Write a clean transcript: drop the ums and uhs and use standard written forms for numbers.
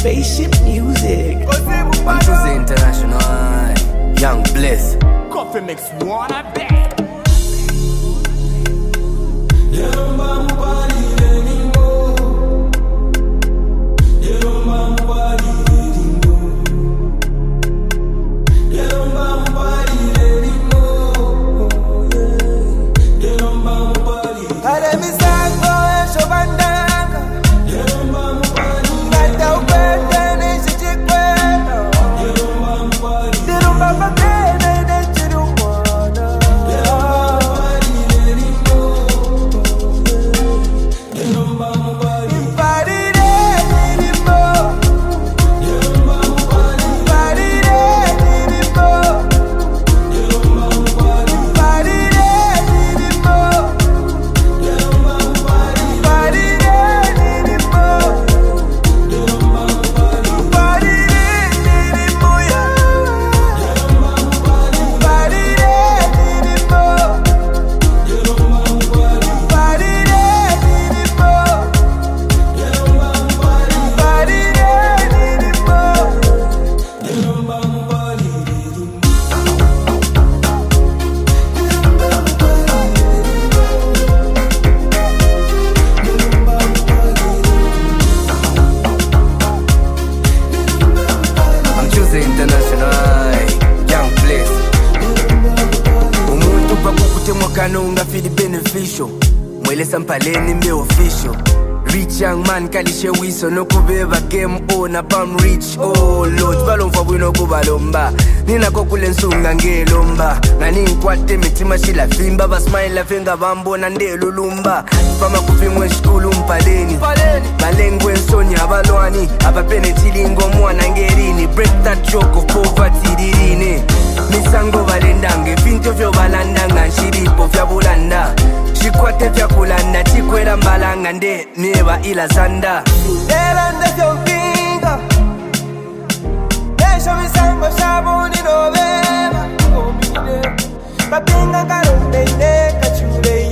Spaceship music. I'm choosing international. Young Bliss. Coffee makes one a day. Kanunga feel beneficial. Mwelesa mpaleni me official. Rich young man kalishe wiso no kubeba game on abam rich. Oh Lord balomfa bwino kubalomba. Nina kokule nsunga ngelomba. Ngani nkwate mitima shila fimba ba smile finga bambona ndelulumba. Fama kufimwe shkulu mpaleni. Balengwe nsonya balwani. Abapene chilingo mwana ngerini. Break that joke of poverty dirine. Misango balendange vinto vyo balandanga nshiripo vya bulanda. Shikwate vya kulanda chikwela mbalanga nde mieba ila zanda. Elande vyo pinga Esha misango shabuni no beba Babinga karunde ine kachule